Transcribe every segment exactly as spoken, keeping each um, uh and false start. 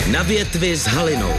Na větvi s Halinou.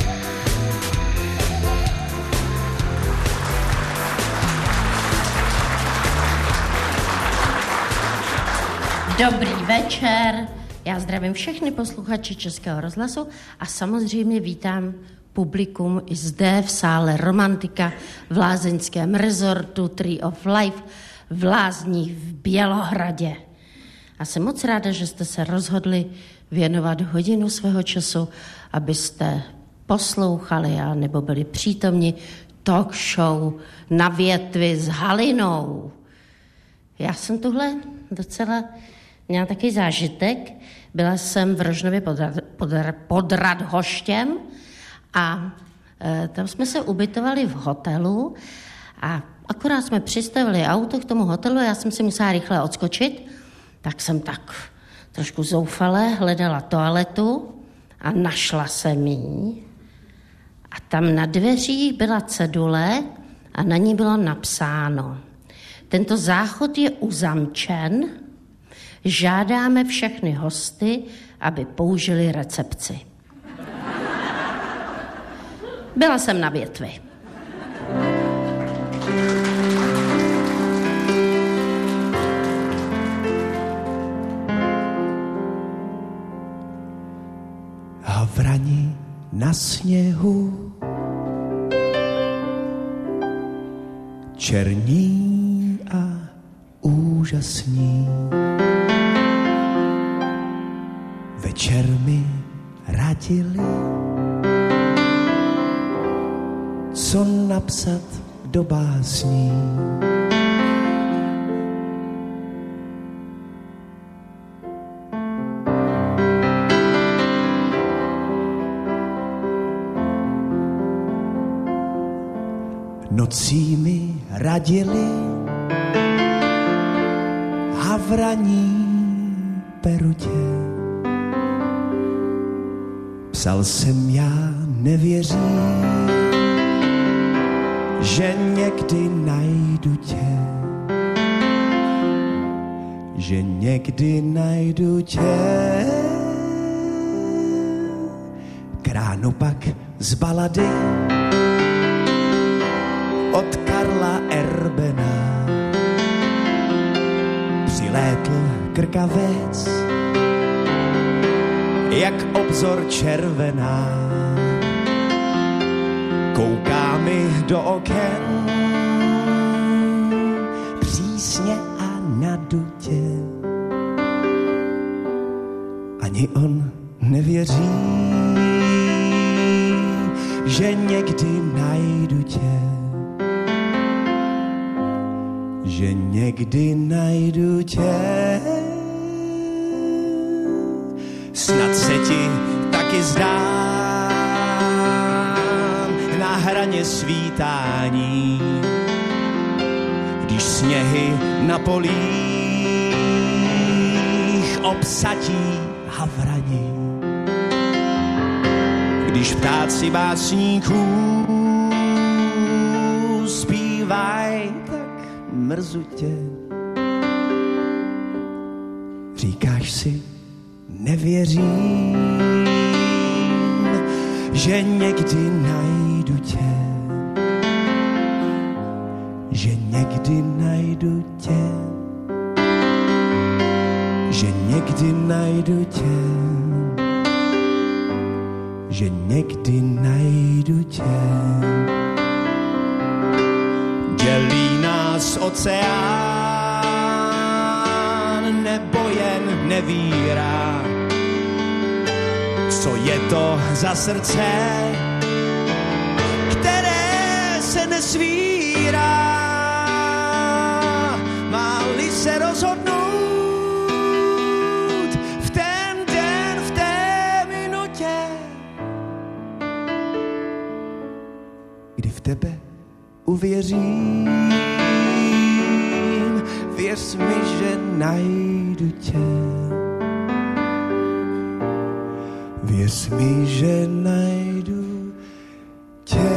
Dobrý večer, já zdravím všechny posluchače Českého rozhlasu a samozřejmě vítám publikum i zde v sále Romantika v lázeňském rezortu Tree of Life v Lázních v Bělohradě. A jsem moc ráda, že jste se rozhodli věnovat hodinu svého času, abyste poslouchali a nebo byli přítomni talk show Na větvi s Halinou. Já jsem tuhle docela měla takový zážitek. Byla jsem v Rožnově pod, pod, pod Radhoštěm a e, tam jsme se ubytovali v hotelu a akorát jsme přistavili auto k tomu hotelu, já jsem si musela rychle odskočit, tak jsem tak trošku zoufale hledala toaletu a našla jsem ji. A tam na dveřích byla cedule a na ní bylo napsáno: tento záchod je uzamčen, žádáme všechny hosty, aby použili recepci. Byla jsem na větvi. Havrani na sněhu, černí a úžasní. Večer mi radili, co napsat do básní. Nocí mi radili havraní perutě. Psal jsem, já nevěřím, že někdy najdu tě, že někdy najdu tě. K ránu pak z balady od Karla Erbena přilétl krkavec, jak obzor červená. Kouká mi do oken přísně a nadutě. Ani on nevěří, že někdy najdu tě, že někdy najdu tě. Snad se ti taky zdám na hraně svítání, když sněhy na polích obsadí havrani, když ptáci básníků zpívaj tak mrzutě. Říkáš si, nevěřím, že někdy najdu tě, že někdy najdu tě, že někdy najdu tě, že někdy najdu tě. Dělí nás oceán nebo jen nevíra. Co je to za srdce, které se nesvírá? Má-li se rozhodnout v ten den, v té minutě, kdy v tebe uvěřím, věř mi, že najdu tě. Věř mi, že najdu tě.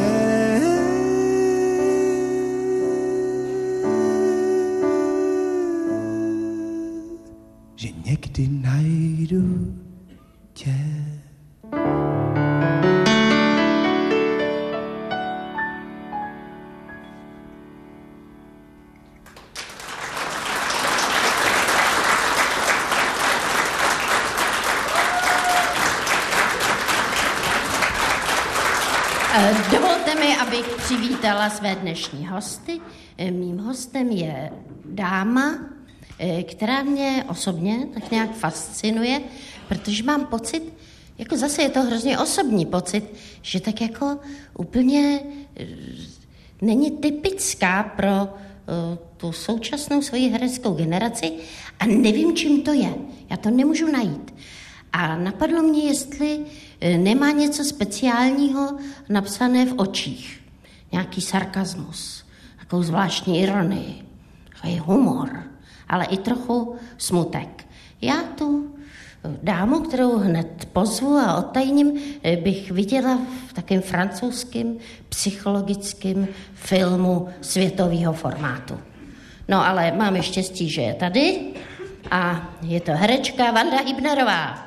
Že někdy najdu tě. Dovolte mi, abych přivítala své dnešní hosty. Mým hostem je dáma, která mě osobně tak nějak fascinuje, protože mám pocit, jako zase je to hrozně osobní pocit, že tak jako úplně není typická pro tu současnou svoji hereckou generaci a nevím, čím to je. Já to nemůžu najít. A napadlo mě, jestli nemá něco speciálního napsané v očích. Nějaký sarkazmus, takovou zvláštní ironii, takový humor, ale i trochu smutek. Já tu dámu, kterou hned pozvu a odtajním, bych viděla v takovém francouzském psychologickém filmu světového formátu. No ale máme štěstí, že je tady a je to herečka Vanda Hübnerová.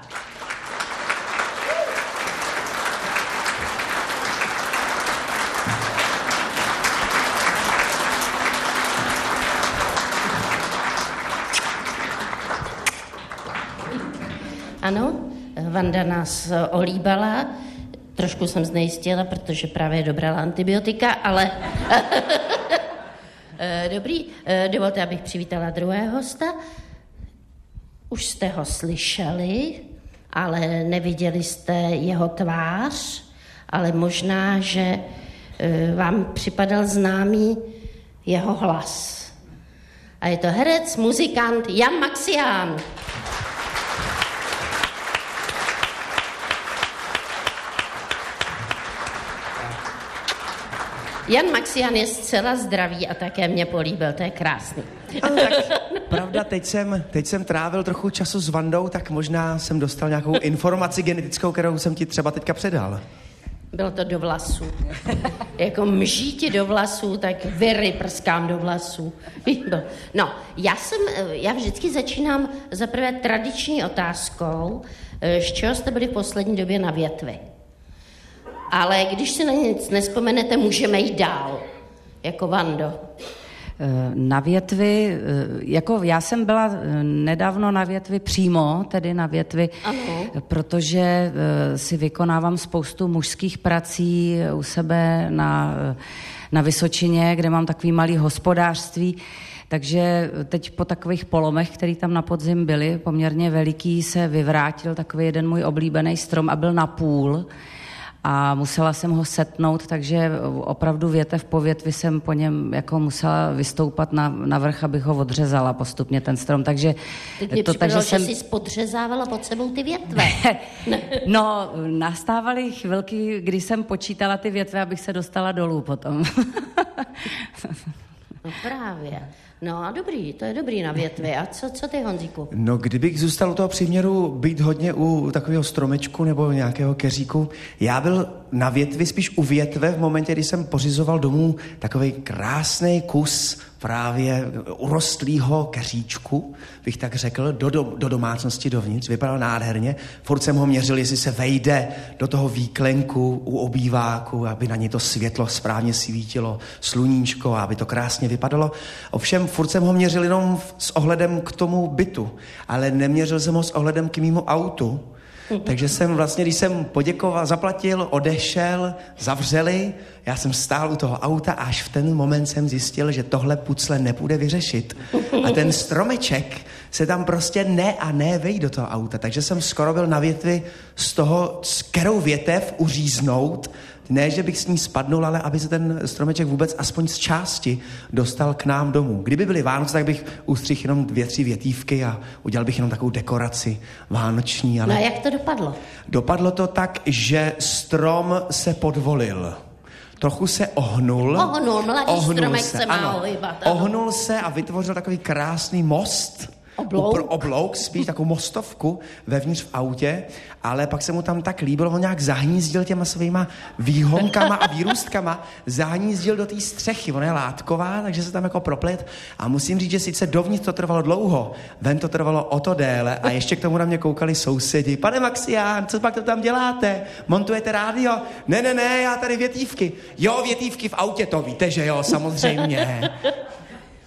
Ano, Vanda nás olíbala, trošku jsem znejistila, protože právě dobrala antibiotika, ale dobrý, dovolte, abych přivítala druhého hosta. Už jste ho slyšeli, ale neviděli jste jeho tvář, ale možná, že vám připadal známý jeho hlas. A je to herec, muzikant Jan Maxián. Jan Maxián je zcela zdravý a také mě políbil, to je krásný. No, tak pravda, teď jsem, teď jsem trávil trochu času s Vandou, tak možná jsem dostal nějakou informaci genetickou, kterou jsem ti třeba teďka předal. Bylo to do vlasů. Jako mží ti do vlasů, tak viry prskám do vlasů. No, já jsem, já vždycky začínám zaprvé tradiční otázkou, z čeho jste byli v poslední době na větvi. Ale když si na nic nespomenete, můžeme jít dál. Jako Vando. Na větvi, jako já jsem byla nedávno na větvi přímo, tedy na větvi, ano. Protože si vykonávám spoustu mužských prací u sebe na, na Vysočině, kde mám takový malý hospodářství. Takže teď po takových polomech, které tam na podzim byly, poměrně veliký, se vyvrátil takový jeden můj oblíbený strom a byl na půl. A musela jsem ho setnout, takže opravdu větev po větvi jsem po něm jako musela vystoupat na, na vrch, abych ho odřezala postupně ten strom. Takže Teď mě to, takže jsem... že jsi podřezávala pod sebou ty větve. No, nastávaly chvilky, kdy jsem počítala ty větve, abych se dostala dolů potom. No právě. No a dobrý, to je dobrý na větvi. A co, co ty, Honzíku? No, kdybych zůstal u toho příměru být hodně u takového stromečku nebo nějakého keříku, já byl na větvi, spíš u větve v momentě, kdy jsem pořizoval domů takový krásný kus právě urostlýho keříčku, bych tak řekl, do, do, do domácnosti dovnitř. Vypadal nádherně. Furt jsem ho měřil, jestli se vejde do toho výklenku u obýváku, aby na něj to světlo správně svítilo, sluníčko, aby to krásně vypadalo. Ovšem, furt jsem ho měřil jenom s ohledem k tomu bytu, ale neměřil jsem ho s ohledem k mému autu. Takže jsem vlastně, když jsem poděkoval, zaplatil, odešel, zavřeli, já jsem stál u toho auta a až v ten moment jsem zjistil, že tohle pucle nepůjde vyřešit. A ten stromeček se tam prostě ne a ne vejde do toho auta. Takže jsem skoro byl na větvi z toho, s kterou větev uříznout, ne, že bych s ní spadnul, ale aby se ten stromeček vůbec aspoň z části dostal k nám domů. Kdyby byly Vánoce, tak bych ustřihl jenom dvě, tři větívky a udělal bych jenom takovou dekoraci vánoční. Ale... No a jak to dopadlo? Dopadlo to tak, že strom se podvolil. Trochu se ohnul. Ohnul, mladý ohnul stromek se, se má ano, ohýbat. Ohnul se a vytvořil takový krásný most. Oblouk? Upr- oblouk, spíš takovou mostovku vevnitř v autě, ale pak se mu tam tak líbilo, on nějak zahnízdil těma svýma výhonkama a výrůstkama, zahnízdil do té střechy, ona je látková, takže se tam jako proplet a musím říct, že sice dovnitř to trvalo dlouho, ven to trvalo o to déle a ještě k tomu na mě koukali sousedi. Pane Maxián, co pak to tam děláte? Montujete rádio? Ne, ne, ne, já tady větívky. Jo, větívky v autě, to víte, že jo, samozřejmě. Hm?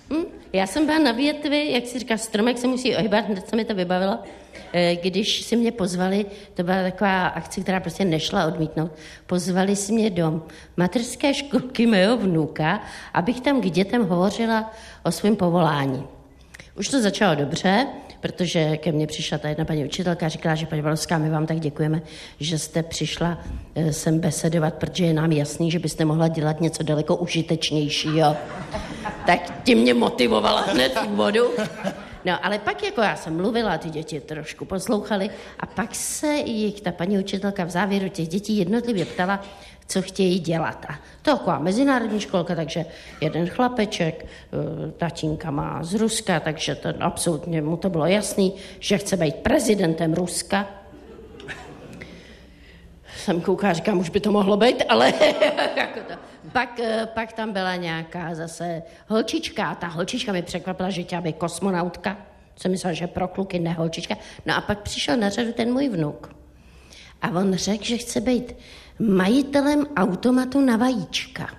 Já jsem byla na větvi, jak si říká, stromek se musí ohybat, hned se mi to vybavilo. Když si mě pozvali, to byla taková akce, která prostě nešla odmítnout, pozvali si mě do mateřské školky mého vnuka, abych tam k dětem hovořila o svém povolání. Už to začalo dobře, protože ke mně přišla ta jedna paní učitelka a říkala, že paní Valovská, my vám tak děkujeme, že jste přišla sem besedovat, protože je nám jasný, že byste mohla dělat něco daleko užitečnějšího. Tak tím mě motivovala hned v úvodu. No, ale pak jako já jsem mluvila a ty děti trošku poslouchaly a pak se jich ta paní učitelka v závěru těch dětí jednotlivě ptala, co chtějí dělat. A to taková mezinárodní školka, takže jeden chlapeček, tatínka má z Ruska, takže to absolutně mu to bylo jasný, že chce být prezidentem Ruska. Jsem kouká, říkám, už by to mohlo být, ale jako to. Pak, pak tam byla nějaká zase holčička a ta holčička mi překvapila, že chtěla být kosmonautka. Jsem myslela, že pro kluky ne holčička. No a pak přišel na řadu ten můj vnuk. A on řekl, že chce být majitelem automatu na vajíčka.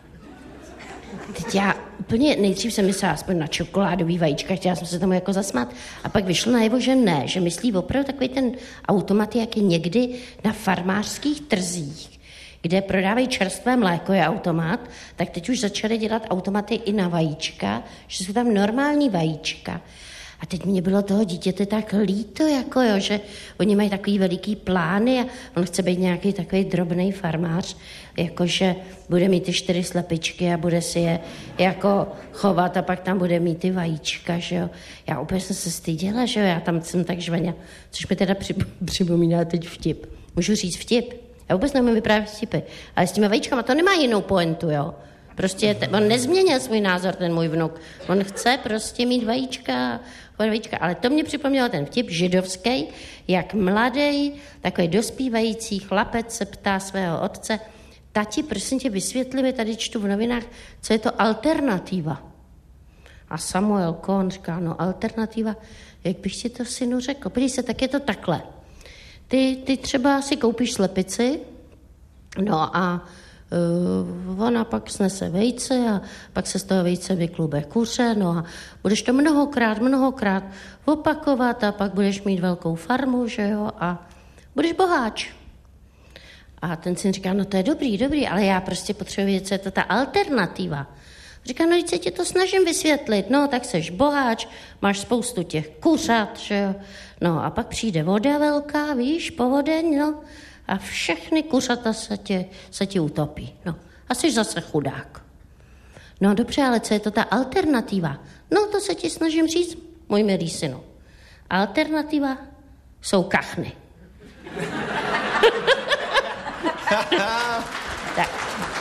Teď já úplně nejdřív jsem myslela aspoň na čokoládový vajíčka, chtěla jsem se tomu jako zasmát. A pak vyšlo najevo, že ne, že myslí opravdu takový ten automat, jak je někdy na farmářských trzích, kde prodávají čerstvé mléko, je automat, tak teď už začali dělat automaty i na vajíčka, že jsou tam normální vajíčka. A teď mě bylo toho dítěte tak líto, jako jo, že oni mají takový veliký plány a on chce být nějaký takový drobný farmář, jakože bude mít ty čtyři slepičky a bude si je jako chovat a pak tam bude mít ty vajíčka, že jo. Já úplně jsem se styděla, že jo, já tam jsem tak žvaňa, což mi teda připomíná teď vtip. Můžu říct vtip? Já vůbec nevím vyprávět vtipy, ale s těmi vajíčkama to nemá jinou pointu, jo. Prostě t- on nezměnil svůj názor, ten můj vnuk. On chce prostě mít vajíčka, vajíčka. Ale to mě připomnělo ten vtip židovský, jak mladý, takový dospívající chlapec se ptá svého otce, tati, prosím tě, vysvětli mi, tady čtu v novinách, co je to alternativa. A Samuel Kohn říká, no alternativa, jak bych ti to, synu, řekl? Podívej se, tak je to takhle. Ty, ty třeba si koupíš slepici, no a Uh, ona pak snese vejce a pak se z toho vejce vyklube kuře, no a budeš to mnohokrát, mnohokrát opakovat a pak budeš mít velkou farmu, že jo, a budeš boháč. A ten syn říká, no to je dobrý, dobrý, ale já prostě potřebuji vědět, co je to ta alternativa. Říká, no teď se ti to snažím vysvětlit, no tak seš boháč, máš spoustu těch kuřat, že jo, no a pak přijde voda velká, víš, povodeň, no, a všechny kuřata se ti, se ti utopí. No, a jsi zase chudák. No dobře, ale co je to ta alternativa? No to se ti snažím říct, můj milý synu. Alternativa jsou kachny. Tak.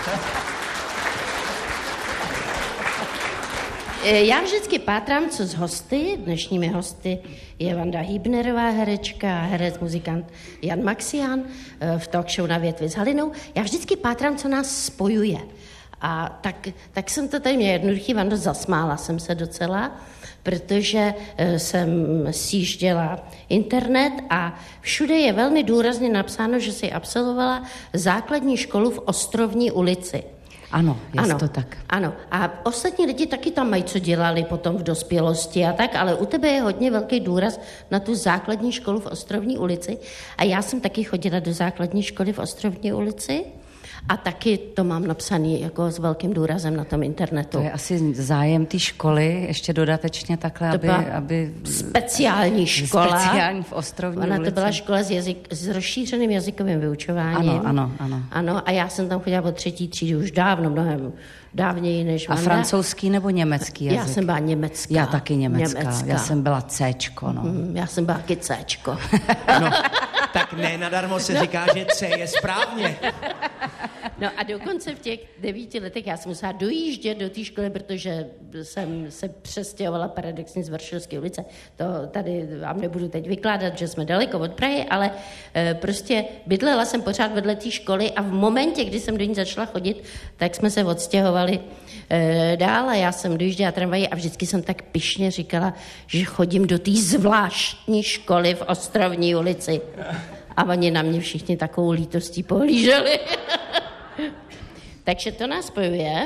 Já vždycky pátrám, co z hosty, dnešními hosty je Vanda Hübnerová, herečka, herec, muzikant Jan Maxián v talk show Na větvi s Halinou. Já vždycky pátrám, co nás spojuje. A tak, tak jsem to tady měla jednoduchý, Vando, zasmála jsem se docela, protože jsem sjížděla internet a všude je velmi důrazně napsáno, že jsi absolvovala základní školu v Ostrovní ulici. Ano, je ano, to tak. Ano, a ostatní lidi taky tam mají, co dělali potom v dospělosti a tak, ale u tebe je hodně velký důraz na tu základní školu v Ostrovní ulici a já jsem taky chodila do základní školy v Ostrovní ulici a taky to mám napsaný jako s velkým důrazem na tom internetu. To je asi zájem té školy, ještě dodatečně takhle, aby, aby... Speciální škola. Speciální v Ostrovní Ona ulici. to byla škola s, jazyk, s rozšířeným jazykovým vyučováním. Ano, ano, ano. Ano, a já jsem tam chodila po třetí třídy už dávno, mnohem dávněji než A Vanda. francouzský nebo německý jazyk? Já jsem byla německá. Já taky německá. německá. Já jsem byla Cčko, no. Mm, já jsem byla taky Cčko. No, tak ne nadarmo se říká, že C je správně. No a dokonce v těch devíti letech já jsem musela dojíždět do té školy, protože jsem se přestěhovala paradoxně z Varšavské ulice. To tady vám nebudu teď vykládat, že jsme daleko od Prahy, ale e, prostě bydlela jsem pořád vedle té školy a v momentě, kdy jsem do ní začala chodit, tak jsme se odstěhovali e, dál a já jsem dojížděla tramvají a vždycky jsem tak pyšně říkala, že chodím do té zvláštní školy v Ostrovní ulici. A oni na mě všichni takovou lítostí pohlíželi. Takže to nás spojuje.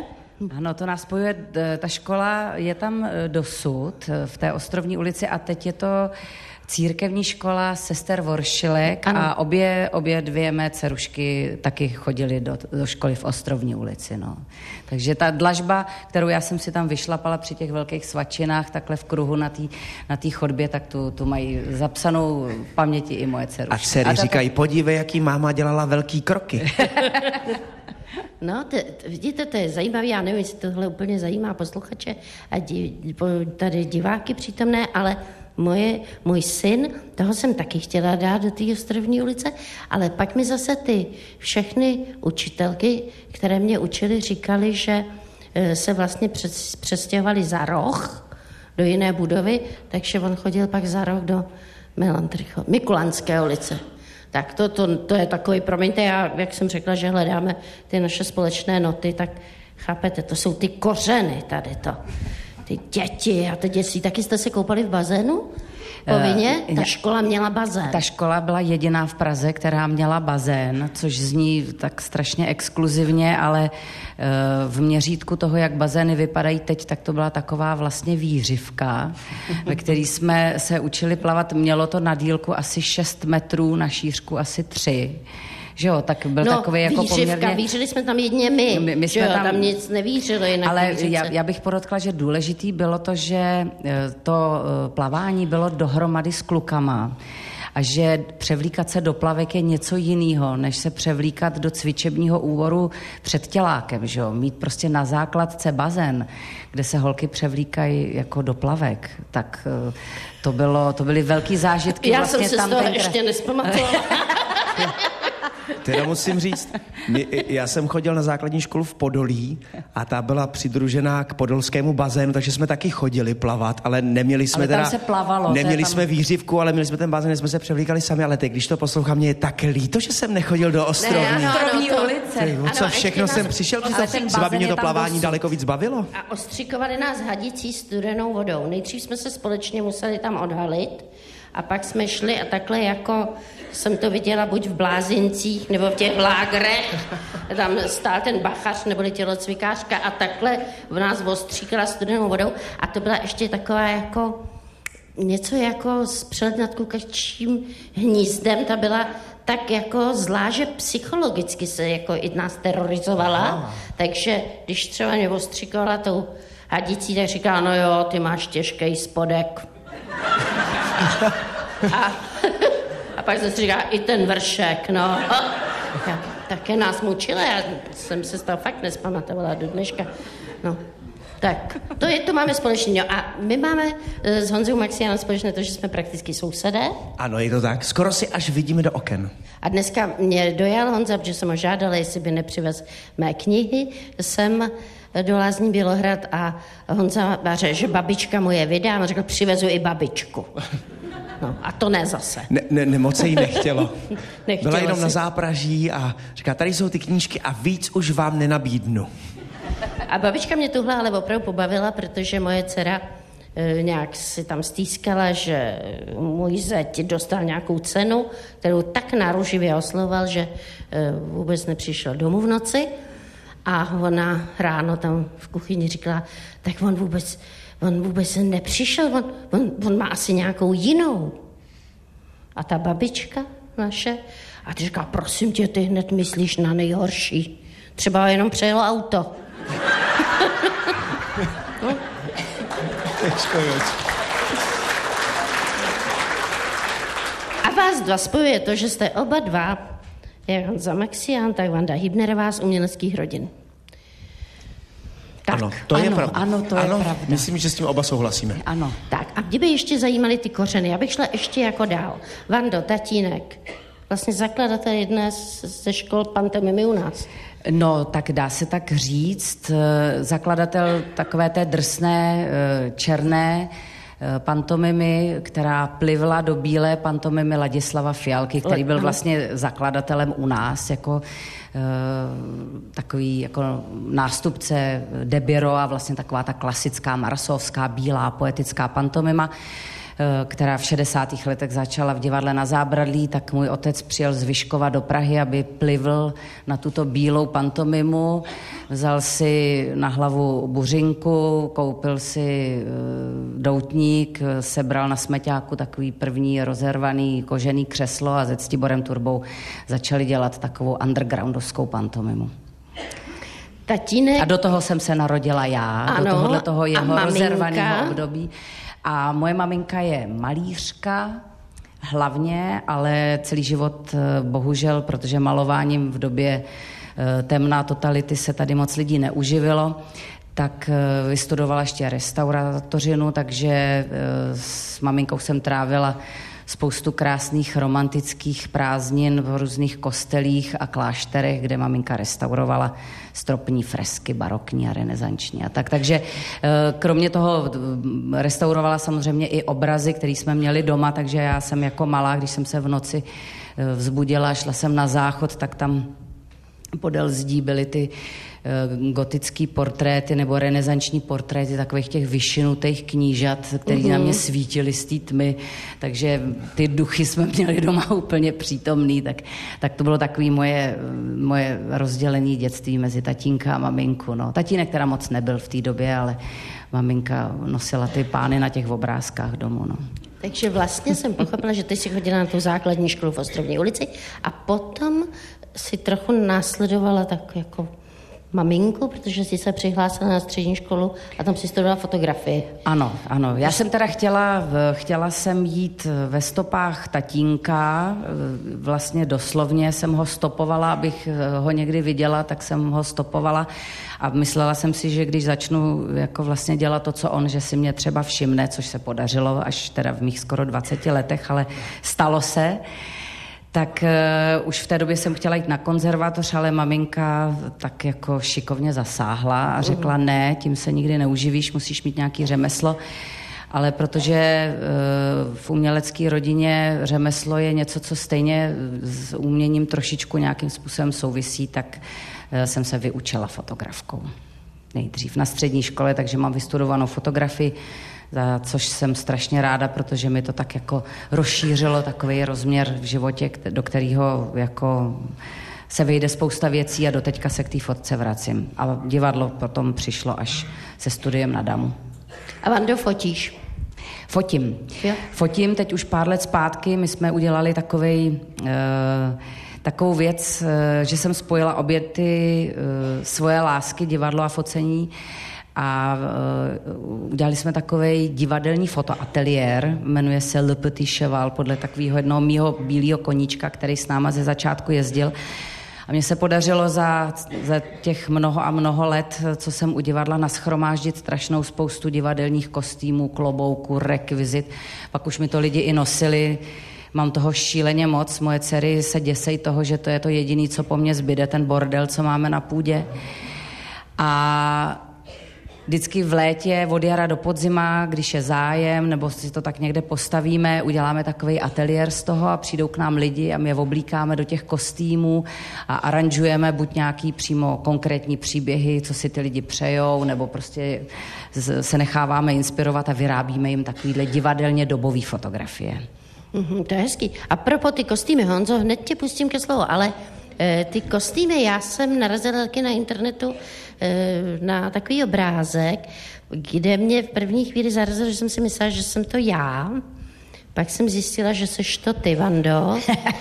Ano, to nás spojuje, ta škola je tam dosud, v té Ostrovní ulici a teď je to církevní škola sester Voršilek a obě, obě dvě mé dcerušky taky chodily do, do školy v Ostrovní ulici. No. Takže ta dlažba, kterou já jsem si tam vyšlapala při těch velkých svačinách, takhle v kruhu na té na té chodbě, tak tu, tu mají zapsanou v paměti i moje dcerušky. A dcery a říkají, to... podívej, jaký máma dělala velký kroky. No, t- t- vidíte, to je zajímavé, já nevím, jestli tohle úplně zajímá posluchače a di- tady diváky přítomné, ale moje, můj syn, toho jsem taky chtěla dát do té Ostrovní ulice, ale pak mi zase ty všechny učitelky, které mě učily, říkali, že se vlastně přes, přestěhovali za roh do jiné budovy, takže on chodil pak za roh do Melantricho, Mikulanské ulice. Tak to, to, to je takový, promiňte, já, jak jsem řekla, že hledáme ty naše společné noty, tak chápete, to jsou ty kořeny tady to. Ty děti a ty děti, taky jste se koupali v bazénu? Povinně? Ta škola měla bazén. Ta škola byla jediná v Praze, která měla bazén, což zní tak strašně exkluzivně, ale v měřítku toho, jak bazény vypadají teď, tak to byla taková vlastně výřivka, ve který jsme se učili plavat. Mělo to na dílku asi šest metrů, na šířku asi tři. Že jo, tak byl no, takový jako výřivka, poměrně... Vířili jsme tam jedně my, my, my že jsme jo, tam... tam nic nevířili. Na ale já, já bych podotkla, že důležitý bylo to, že to plavání bylo dohromady s klukama a že převlíkat se do plavek je něco jiného, než se převlíkat do cvičebního úvoru před tělákem, že jo, mít prostě na základce bazén, kde se holky převlíkají jako do plavek, tak to bylo, to byly velký zážitky. Já vlastně jsem se tam z toho ten... ještě nespamatovala. Teda musím říct, my, já jsem chodil na základní školu v Podolí a ta byla přidružená k podolskému bazénu, takže jsme taky chodili plavat, ale neměli jsme ale tam teda... se plavalo. Neměli tam... jsme výřivku, ale měli jsme ten bazén, jsme se převlíkali sami, ale teď, když to poslouchám, mě je tak líto, že jsem nechodil do Ostrovní. Ne, ano, Ostrovní ano, to... ulice. Ty, o co ano, všechno jsem nás... přišel, ten třeba by mě to plavání dosud. daleko víc bavilo. A ostřikovali nás hadicí studenou vodou. Nejdřív jsme se společně museli tam odhalit a pak jsme šli a takhle jako jsem to viděla buď v Blázincích nebo v těch lágrech. Tam stál ten bachař neboli tělocvikářka a takhle v nás ostříkala studenou vodou a to byla ještě taková jako něco jako s přelet nad kukačím hnízdem. Ta byla tak jako zlá, že psychologicky se jako i nás terorizovala. Aha. Takže když třeba mě ostříkala tou hadicí, tak říkala, no jo, ty máš těžký spodek. a, a pak se říká, i ten vršek, no. Ja, také nás mučila, já jsem se z toho fakt nespamatovala do dneška. No. Tak, to, je, to máme společně. No a my máme s Honzou Maxiánem společné to, že jsme prakticky sousedé. Ano, je to tak. Skoro si až vidíme do oken. A dneska mě dojal Honza, protože jsem ho žádala, jestli by nepřivez mé knihy. Jsem do Lázní Bělohrad a Honza řekl, že babička mu je vydá. A řekl, přivezu i babičku. No, a to ne zase. Ne, ne, ne moc se jí nechtělo. nechtělo Byla jenom si. na zápraží a říká, tady jsou ty knížky a víc už vám nenabídnu. A babička mě tuhle ale opravdu pobavila, protože moje dcera e, nějak si tam stýskala, že můj zeď dostal nějakou cenu, kterou tak náruživě oslovoval, že e, vůbec nepřišel domů v noci. A ona ráno tam v kuchyni říkala, tak on vůbec, on vůbec nepřišel, on, on, on má asi nějakou jinou. A ta babička naše, a ty říká, prosím tě, ty hned myslíš na nejhorší. Třeba jenom přejelo auto. no. A vás dva spojuje to, že jste oba dva, jak Honza Maxián, tak Vanda Hybnerová z uměleckých rodin. Tak. Ano, to ano, je pravda. Ano, to ano, je pravda. Myslím, že s tím oba souhlasíme. Ano. Tak a mě by ještě zajímaly ty kořeny. Já bych šla ještě jako dál. Vando, tatínek, vlastně zakladatel jedné ze škol pantomimy u nás. No, tak dá se tak říct. Zakladatel takové té drsné, černé pantomimy, která plivla do bílé pantomimy Ladislava Fialky, který byl vlastně zakladatelem u nás, jako takový jako nástupce Debiro a vlastně taková ta klasická marsovská bílá poetická pantomima. která v šedesátých letech začala v divadle Na Zábradlí, tak můj otec přijel z Vyškova do Prahy, aby plivl na tuto bílou pantomimu. Vzal si na hlavu buřinku, koupil si doutník, sebral na smeťáku takový první rozervaný kožený křeslo a se Ctiborem Turbou začali dělat takovou undergroundovskou pantomimu. Tatínek... A do toho jsem se narodila já, ano, do tohohle toho jeho rozervaného období. A moje maminka je malířka hlavně, ale celý život bohužel, protože malováním v době temná totality se tady moc lidí neuživilo, tak vystudovala ještě restauratořinu, takže s maminkou jsem trávila spoustu krásných romantických prázdnin v různých kostelích a klášterech, kde maminka restaurovala stropní fresky barokní a renesanční a tak. Takže kromě toho restaurovala samozřejmě i obrazy, které jsme měli doma, takže já jsem jako malá, když jsem se v noci vzbudila, šla jsem na záchod, tak tam podél zdí byly ty gotický portréty nebo renesanční portréty takových těch vyšinutých knížat, který mm-hmm. na mě svítily z té tmy, takže ty duchy jsme měli doma úplně přítomný, tak, tak to bylo takové moje, moje rozdělení dětství mezi tatínka a maminku. No. Tatínek teda moc nebyl v té době, ale maminka nosila ty pány na těch obrázkách domů. No. Takže vlastně jsem pochopila, že ty jsi chodila na tu základní školu v Ostrovní ulici a potom si trochu následovala tak jako maminku, protože jsi se přihlásila na střední školu a tam si studovala fotografii. Ano, ano. Já jsem teda chtěla, chtěla jsem jít ve stopách tatínka, vlastně doslovně jsem ho stopovala, abych ho někdy viděla, tak jsem ho stopovala a myslela jsem si, že když začnu jako vlastně dělat to, co on, že si mě třeba všimne, což se podařilo až teda v mých skoro dvaceti letech, ale stalo se. Tak uh, už v té době jsem chtěla jít na konzervatoř, ale maminka tak jako šikovně zasáhla a řekla, uh-huh. ne, tím se nikdy neuživíš, musíš mít nějaký řemeslo. Ale protože uh, v umělecké rodině řemeslo je něco, co stejně s uměním trošičku nějakým způsobem souvisí, tak uh, jsem se vyučila fotografkou. Nejdřív na střední škole, takže mám vystudovanou fotografii, za což jsem strašně ráda, protože mi to tak jako rozšířilo takový rozměr v životě, do kterého jako se vejde spousta věcí a doteďka se k té fotce vracím. A divadlo potom přišlo až se studiem na Damu. A Vando, fotíš? Fotím. Jo. Fotím teď už pár let zpátky. My jsme udělali takovej... Uh, takovou věc, že jsem spojila obě ty uh, svoje lásky, divadlo a focení, a uh, udělali jsme takovej divadelní fotoateliér, jmenuje se Le Petit Cheval, podle takového jednoho mýho bílého koníčka, který s náma ze začátku jezdil. A mně se podařilo za, za těch mnoho a mnoho let, co jsem u divadla, nashromáždit strašnou spoustu divadelních kostýmů, klobouků, rekvizit. Pak už mi to lidi i nosili. Mám toho šíleně moc. Moje dcery se děsej toho, že to je to jediné, co po mně zbyde, ten bordel, co máme na půdě. A vždycky v létě od jara do podzima, když je zájem, nebo si to tak někde postavíme, uděláme takový ateliér z toho a přijdou k nám lidi a my je oblíkáme do těch kostýmů a aranžujeme buď nějaký přímo konkrétní příběhy, co si ty lidi přejou, nebo prostě se necháváme inspirovat a vyrábíme jim takovýhle divadelně dobový fotografie. Mm-hmm, to je hezký. A propos ty kostýmy, Honzo, hned tě pustím ke slovu, ale e, ty kostýmy, já jsem narazila taky na internetu e, na takový obrázek, kde mě v první chvíli zarazilo, že jsem si myslela, že jsem to já. Pak jsem zjistila, že seš to ty, Vando.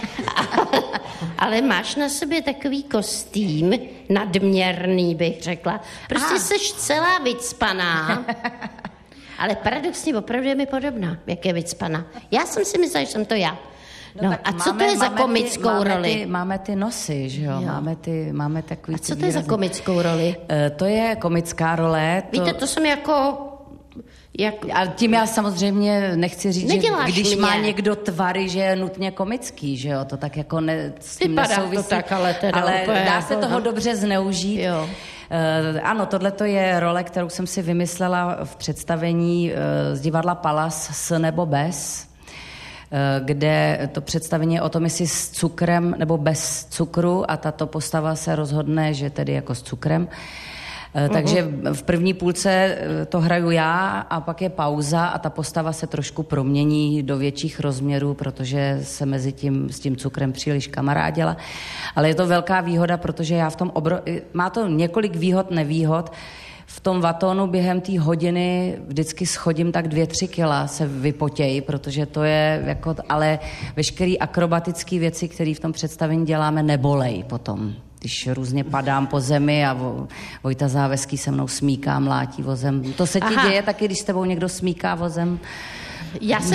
Ale máš na sobě takový kostým, nadměrný bych řekla. Prostě ah. seš celá vycpaná. Ale paradoxně opravdu je mi podobná, jak je vycpaná. Já jsem si myslela, že jsem to já. No, no a co máme, to je za komickou ty, roli? Máme ty, máme ty nosy, že jo? jo. Máme, ty, máme takový... A co to je za komickou roli? Uh, to je komická role. To... Víte, to jsem jako... Jak... A tím já samozřejmě nechci říct, Neděláš že když mě. má někdo tvary, že je nutně komický, že jo? To tak jako ne, s tím Vypadá nesouvisí. To tak, ale teda ale úplně dá jako, se toho no. dobře zneužít. Jo. Uh, ano, tohle to je role, kterou jsem si vymyslela v představení uh, z divadla Palas S nebo bez, uh, kde to představení je o tom, jestli s cukrem nebo bez cukru a tato postava se rozhodne, že tedy jako s cukrem. Takže v první půlce to hraju já a pak je pauza a ta postava se trošku promění do větších rozměrů, protože se mezi tím s tím cukrem příliš kamarádila. Ale je to velká výhoda, protože já v tom obro... má to několik výhod, nevýhod. V tom vatónu během té hodiny vždycky schodím tak dvě, tři kila, se vypotěj, protože to je jako, ale veškerý akrobatický věci, které v tom představení děláme, nebolej potom. Když různě padám po zemi a Vojta Záveský se mnou smíká, mlátí vozem. To se ti Aha. děje taky, když s tebou někdo smíká vozem? Já jsem,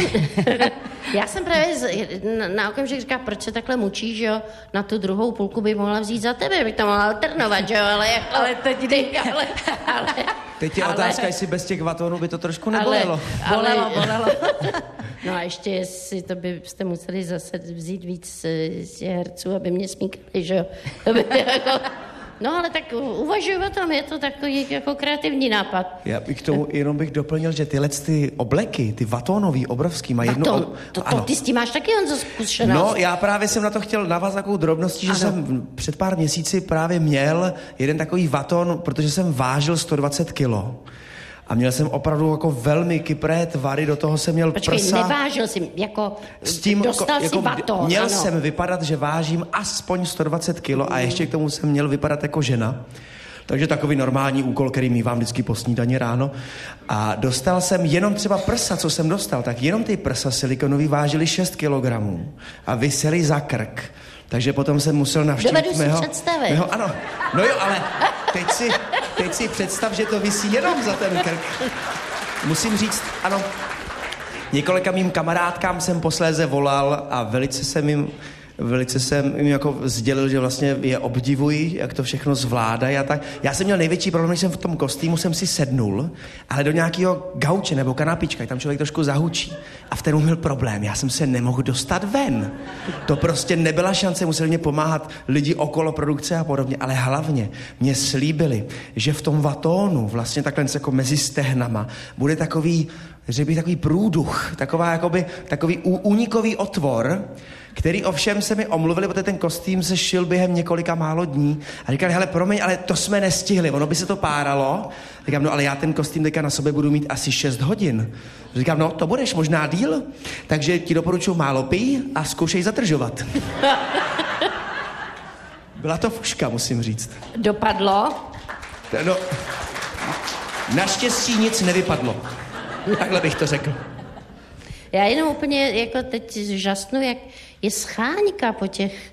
já jsem právě z, na, na okamžik říká, proč se takhle mučíš, jo? Na tu druhou půlku by mohla vzít za tebe, bych to mohla alternovat, jo? Ale, jako, ale teď ty, ale, ale, teď je ale, otázka, jestli bez těch vatónů by to trošku nebolelo. Ale, bolelo, bolelo. No a ještě, jestli to byste museli zase vzít víc z herců, aby mě smíkali, že jo? Jako, no ale tak uvažuji o tom, je to takový jako kreativní nápad. Já bych k tomu jenom bych doplnil, že tyhle ty obleky, ty vatónový, obrovský, má jednu... Vaton, to, to, ty s tím máš taky, Honzo, zkušenost. No, já právě jsem na to chtěl navázat takovou drobností, že ano. jsem před pár měsíci právě měl jeden takový vaton, protože jsem vážil sto dvacet kilo. A měl jsem opravdu jako velmi kypré tvary, do toho jsem měl Počkej, prsa. Počkej, nevážil jsi, jako s tím, dostal jako, si baton. Měl ano. jsem vypadat, že vážím aspoň sto dvacet kilo a ještě k tomu jsem měl vypadat jako žena. Takže takový normální úkol, který mívám vždycky po snídani ráno. A dostal jsem jenom třeba prsa, co jsem dostal, tak jenom ty prsa silikonový vážily šest kilogramů a visely za krk. Takže potom jsem musel navštívit Dovedu mého... si představit. Mého, ano, no jo, ale teď si, teď si představ, že to visí jenom za ten krk. Musím říct, ano, několika mým kamarádkám jsem posléze volal a velice jsem jim, velice jsem jim jako sdělil, že vlastně je obdivuji, jak to všechno zvládají a tak. Já jsem měl největší problém, když jsem v tom kostýmu jsem si sednul, ale do nějakého gauče nebo kanapička, tam člověk trošku zahučí. A v ten měl problém, já jsem se nemohl dostat ven. To prostě nebyla šance, museli mě pomáhat lidi okolo produkce a podobně, ale hlavně mě slíbili, že v tom vatónu, vlastně takhle jako mezi stehnama, bude takový, řekl bych, takový průduch, taková, jakoby, takový únikový otvor, který ovšem se mi omluvili, protože ten kostým se šil během několika málo dní. A říkali, hele, promiň, ale to jsme nestihli, ono by se to páralo. Říkám, no ale já ten kostým teďka na sobě budu mít asi šest hodin. Říkám, no to budeš možná díl, takže ti doporučuji málo pij a zkoušej zadržovat. Byla to fuška, musím říct. Dopadlo? No, naštěstí nic nevypadlo. Takhle bych to řekl. Já jenom úplně jako teď žasnu, jak je scháňka po těch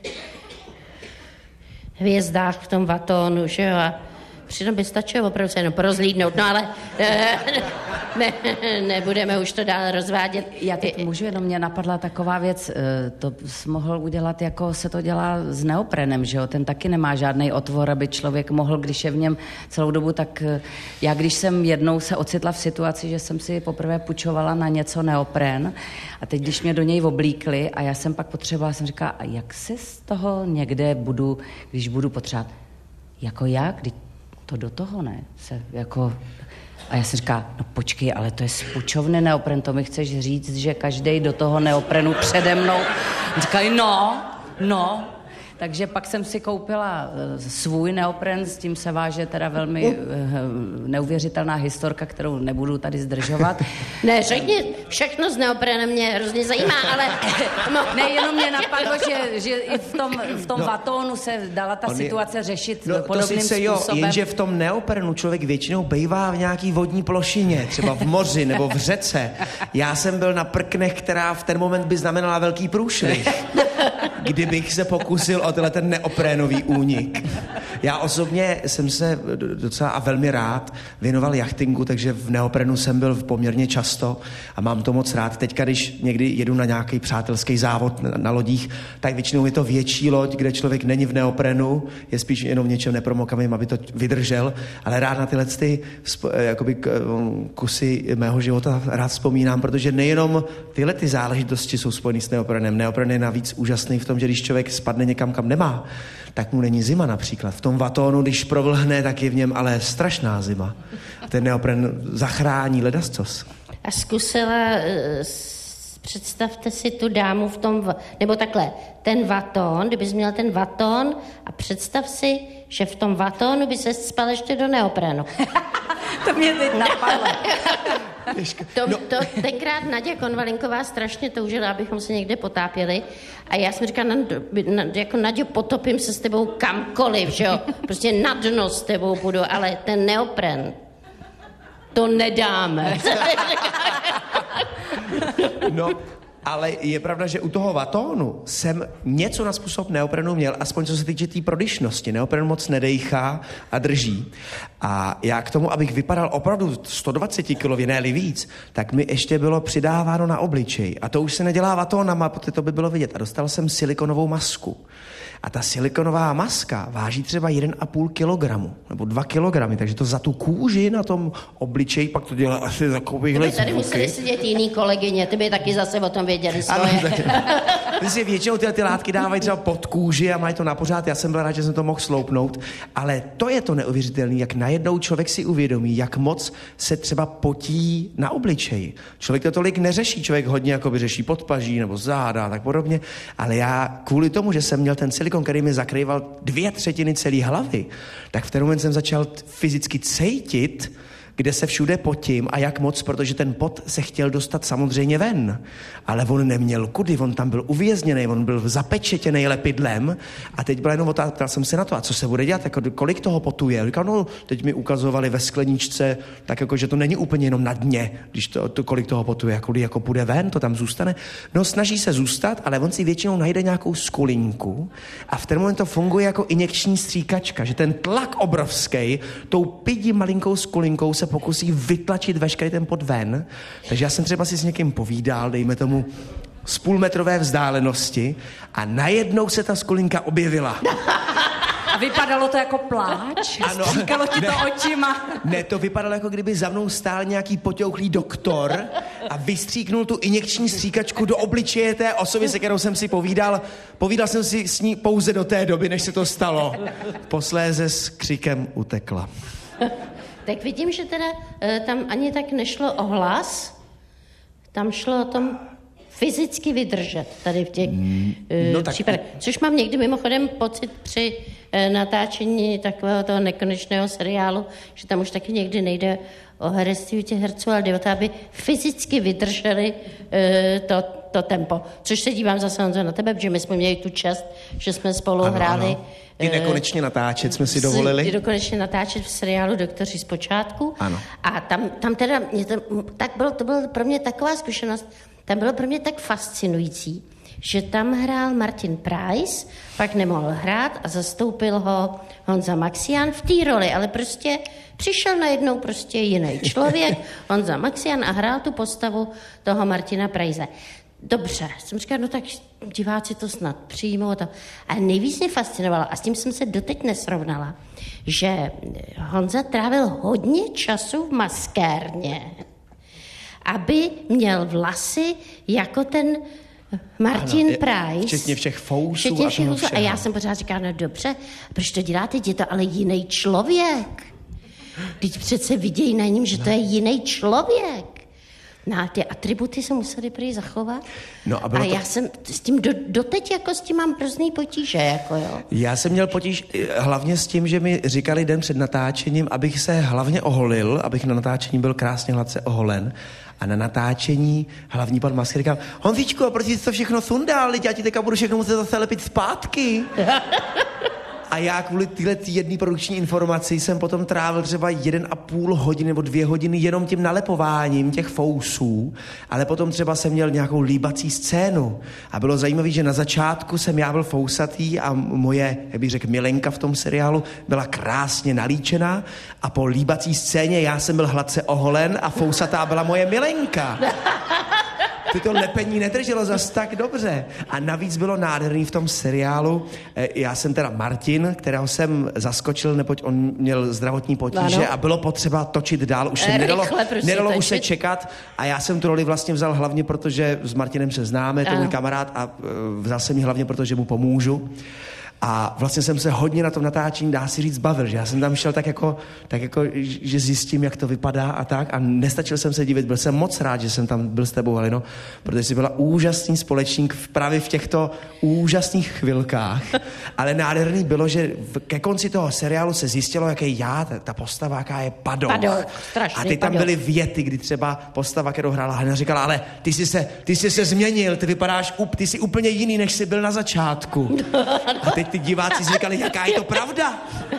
hvězdách v tom vatónu, že jo, a přitom by stačilo opravdu se jenom porozlídnout, no ale ne, nebudeme už to dál rozvádět. Já teď můžu, jenom mě napadla taková věc, to jsi mohl udělat, jako se to dělá s neoprenem, že jo, ten taky nemá žádný otvor, aby člověk mohl, když je v něm celou dobu, tak já když jsem jednou se ocitla v situaci, že jsem si poprvé půjčovala na něco neopren a teď, když mě do něj oblíkli a já jsem pak potřebovala, jsem říkala, a jak si z toho někde budu, když budu potřebovat, jako jak, když to do toho ne, se jako... A já si říká, no počkej, ale to je spučovný neopren, to mi chceš říct, že každej do toho neoprenu přede mnou. Říkají, no, no. Takže pak jsem si koupila svůj neopren, s tím se váže teda velmi uh. neuvěřitelná historka, kterou nebudu tady zdržovat. Ne, řekni, všechno s neoprenem mě hrozně zajímá, ale... Ne, jenom mě napadlo, že, že i v tom, v tom no, vatónu se dala ta situace je, řešit no, podobným to sice způsobem. Jo, jenže v tom neoprenu člověk většinou bejvá v nějaký vodní plošině, třeba v moři nebo v řece. Já jsem byl na prknech, která v ten moment by znamenala velký průšvih. Kdybych se pokusil o tenhle ten neoprénový únik. Já osobně jsem se docela a velmi rád věnoval jachtingu, takže v neoprenu jsem byl poměrně často a mám to moc rád. Teďka, když někdy jedu na nějaký přátelský závod na, na lodích, tak většinou je to větší loď, kde člověk není v neoprenu, je spíš jenom něčem nepromokavým, aby to vydržel, ale rád na tyhle ty jakoby kusy mého života rád vzpomínám, protože nejenom tyhle ty záležitosti jsou spojený s neoprenem. Neopren je navíc úžasný v tom, že když člověk spadne někam, kam nemá, tak mu není zima například. V tom vatónu, když provlhne, tak je v něm ale strašná zima. Ten neopren zachrání ledascos. A zkusila představte si tu dámu v tom, nebo takhle, ten vaton, kdybys měl ten vaton a představ si, že v tom vatonu by se spal ještě do neoprenu. To mě teď napadlo. To, no. to tenkrát Naděja Konvalinková strašně toužila, abychom se někde potápěli a já jsem říkala, na, jako Naďo, potopím se s tebou kamkoliv, že jo, prostě na dno s tebou budu, ale ten neopren, to nedáme. No, ale je pravda, že u toho vatónu jsem něco na způsob neoprenu měl, aspoň co se týče té tý prodyšnosti. Neopren moc nedejchá a drží. A já k tomu, abych vypadal opravdu sto dvacet kilově, ne-li víc, tak mi ještě bylo přidáváno na obličej. A to už se nedělá vatónama, protože to by bylo vidět. A dostal jsem silikonovou masku. A ta silikonová maska váží třeba jeden a půl kilogramu, nebo dva kilogramy, takže to za tu kůži na tom obličeji, pak to dělá asi takovýhle zvuky. Tady museli sedět jiný kolegyně, ty by taky zase o tom věděli svoje. Ty si většinou tyhle ty látky dávají třeba pod kůži a mají to na pořád, já jsem byl rád, že jsem to mohl sloupnout, ale to je to neuvěřitelné, jak najednou člověk si uvědomí, jak moc se třeba potí na obličeji. Člověk to tolik neřeší, člověk hodně jakoby řeší podpaží nebo záda a tak podobně, ale já kvůli tomu, že jsem měl ten silikon, který mi zakrýval dvě třetiny celé hlavy, tak v ten moment jsem začal fyzicky cítit, kde se všude potím a jak moc, protože ten pot se chtěl dostat samozřejmě ven. Ale on neměl kudy, on tam byl uvězněný, on byl zapečetěný lepidlem a teď byla jenom otázka, ptal jsem se na to, a co se bude dělat, jako, kolik toho potu je. Říkal, no, teď mi ukazovali ve skleničce, tak jako, že to není úplně jenom na dně, když to, to kolik toho potu je, jako, jako půjde ven, to tam zůstane. No, snaží se zůstat, ale on si většinou najde nějakou skulinku a v ten moment to funguje jako injekční stříkačka, že ten tlak obrovský, tou pidi malinkou skulinkou se pokusí vytlačit veškerý ten pot ven. Takže já jsem třeba si s někým povídal, dejme tomu z půlmetrové vzdálenosti a najednou se ta skulinka objevila. A vypadalo to jako pláč? Ano. Stříkalo ti ne, to očima? Ne, to vypadalo, jako kdyby za mnou stál nějaký poťouchlý doktor a vystříknul tu injekční stříkačku do obličeje té osoby, se kterou jsem si povídal. Povídal jsem si s ní pouze do té doby, než se to stalo. Posléze s křikem utekla. Tak vidím, že teda e, tam ani tak nešlo o hlas, tam šlo o tom fyzicky vydržet tady v těch e, no tak... případech. Což mám někdy mimochodem pocit při e, natáčení takového toho nekonečného seriálu, že tam už taky někdy nejde o herectví těch herců, ale jde o to, aby fyzicky vydrželi e, to, to tempo. Což se dívám zase na tebe, protože my jsme měli tu čest, že jsme spolu ano, hráli. Ano. I nekonečně natáčet jsme si dovolili. I dokonečně natáčet v seriálu Doktoři zpočátku. Ano. A tam, tam teda, mě to, tak bylo, to bylo pro mě taková zkušenost, tam bylo pro mě tak fascinující, že tam hrál Martin Preiss, pak nemohl hrát a zastoupil ho Honza Maxián v té roli, ale prostě přišel najednou prostě jiný člověk, Honza Maxián, a hrál tu postavu toho Martina Preisse. Dobře, jsem říkala, no tak diváci to snad přijmou. To. A nejvíc mě fascinovalo, a s tím jsem se doteď nesrovnala, že Honza trávil hodně času v maskérně, aby měl vlasy jako ten Martin ano, Preiss. Včetně všech fousů. Včetně a všech toho fousů. A já jsem pořád říkala, no dobře, proč to děláte, je to ale jiný člověk. Teď přece vidějí na něm, že to je jiný člověk. No a ty atributy se museli prý zachovat. No a, a to... já jsem s tím do, doteď jako s tím mám hrozný potíže, jako jo. Já jsem měl potíž hlavně s tím, že mi říkali den před natáčením, abych se hlavně oholil, abych na natáčení byl krásně hladce oholen. A na natáčení hlavní pan Masker říkal, Honzičku, a proč jsi to všechno sundal? Lidi, já ti teďka budu všechno muset zase lepit zpátky. A já kvůli téhle jedné produkční informaci jsem potom trávil třeba jeden a půl hodiny nebo dvě hodiny jenom tím nalepováním těch fousů, ale potom třeba jsem měl nějakou líbací scénu. A bylo zajímavé, že na začátku jsem já byl fousatý a moje, jak bych řekl, milenka v tom seriálu byla krásně nalíčená a po líbací scéně já jsem byl hladce oholen a fousatá byla moje milenka. Ty to lepení nedrželo zas tak dobře. A navíc bylo nádherný v tom seriálu. Já jsem teda Martin, kterého jsem zaskočil, neboť on měl zdravotní potíže ano. A bylo potřeba točit dál. Už se nedalo, nedalo už se čekat. A já jsem tu roli vlastně vzal hlavně, protože s Martinem se známe, to je můj kamarád, a vzal jsem ji hlavně, protože mu pomůžu. A vlastně jsem se hodně na tom natáčení, dá si říct, bavil, že já jsem tam šel tak jako, tak jako, že zjistím, jak to vypadá a tak a nestačil jsem se divit, byl jsem moc rád, že jsem tam byl s tebou, Halino, protože jsi byla úžasný společník v, právě v těchto úžasných chvilkách, ale nádherný bylo, že ke konci toho seriálu se zjistilo, jaký já, ta, ta postava, jaká je Padoch. Padoch, strašný A ty tam Padoch. byly věty, kdy třeba postava, kterou hrála Halina, říkala, ale ty jsi se, ty jsi se změnil, ty vypadáš, ty jsi úplně jiný, než jsi byl na začátku. A teď ty diváci si říkali, jaká je to pravda?